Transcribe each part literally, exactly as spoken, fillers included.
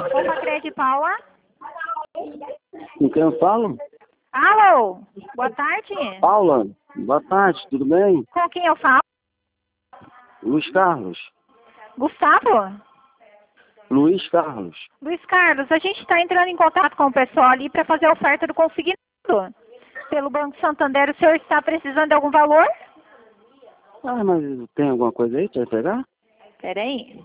Opa, Crede Paula. Com quem eu falo? Alô, boa tarde. Paula, boa tarde, tudo bem? Com quem eu falo? Luiz Carlos. Gustavo? Luiz Carlos. Luiz Carlos, a gente está entrando em contato com o pessoal ali para fazer a oferta do consignado. Pelo Banco Santander, o senhor está precisando de algum valor? Ah, mas tem alguma coisa aí? Quer pegar? Peraí.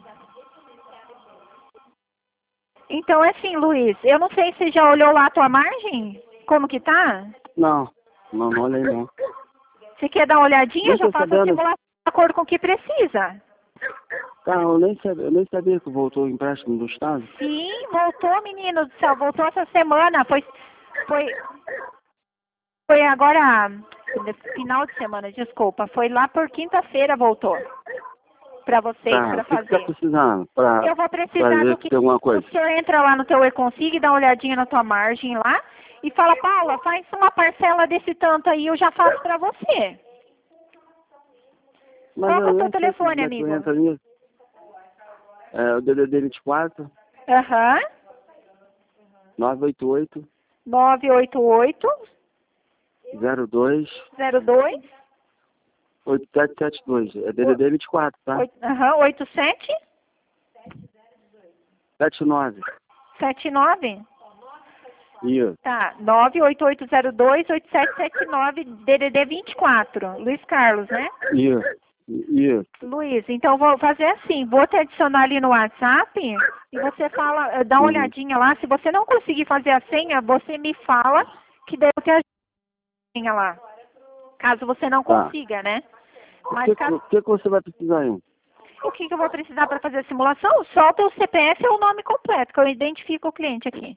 Então, é assim, Luiz, eu não sei se você já olhou lá a tua margem? Como que tá? Não, não, não olhei não. Você quer dar uma olhadinha? Nem Eu já tô faço a sabendo. simulação de acordo com o que precisa. Cara, eu nem sabia, eu nem sabia que voltou o empréstimo do Estado. Sim, voltou, menino do céu, voltou essa semana. Foi, foi, foi agora, final de semana, desculpa. Foi lá por quinta-feira voltou. Pra vocês, Tá, pra o que que fazer. tá precisando pra, Eu vou pra precisar ver do se que tem alguma o coisa? senhor entra lá no teu e-consig, dá uma olhadinha na tua margem lá e fala, Paula, faz uma parcela desse tanto aí, eu já faço pra você. Mas Qual que é eu o teu nem sei telefone, como é que amigo? entra nisso. É o D D D vinte e quatro, Aham. nove oito oito, nove oito oito, zero dois, zero dois, oito sete sete dois. É D D D vinte e quatro, tá? aham, oito sete sete nove. sete nove. Isso. Tá, nove oito oito zero dois, oito sete sete nove, D D D vinte e quatro. Luiz Carlos, né? Isso. Isso. Luiz, então vou fazer assim, vou te adicionar ali no WhatsApp e você fala, eh, dá uma Uhum. olhadinha lá. Se você não conseguir fazer a senha, você me fala que daí eu te ajudo a senha lá. Caso você não Tá. consiga, né? O Mas que, caso, o que que você vai precisar aí? o que, que eu vou precisar para fazer a simulação? Só o teu C P F e o nome completo, que eu identifico o cliente aqui.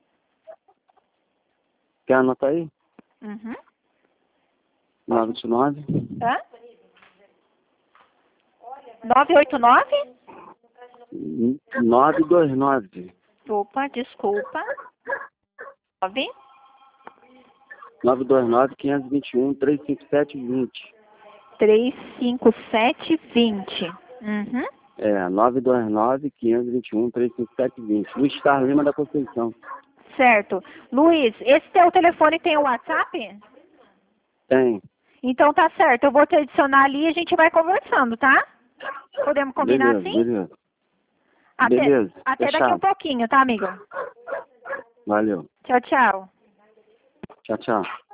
Quer anotar aí? Uhum. nove oito nove, Hã? nove oito nove? nove dois nove. Opa, desculpa. nove nove dois nove, quinhentos e vinte e um, trezentos e cinquenta e sete, vinte. três cinco sete vinte. Uhum. É, nove dois nove, quinhentos e vinte e um, trezentos e cinquenta e sete, vinte. Luiz Carlos Lima da Conceição. Certo. Luiz, esse teu telefone tem o WhatsApp? Tem. Então tá certo. Eu vou te adicionar ali e a gente vai conversando, tá? Podemos combinar Beleza, assim? beleza. Até, Beleza, até daqui um fechado. pouquinho, tá, amigo? Valeu. Tchau, tchau. Tchau, tchau.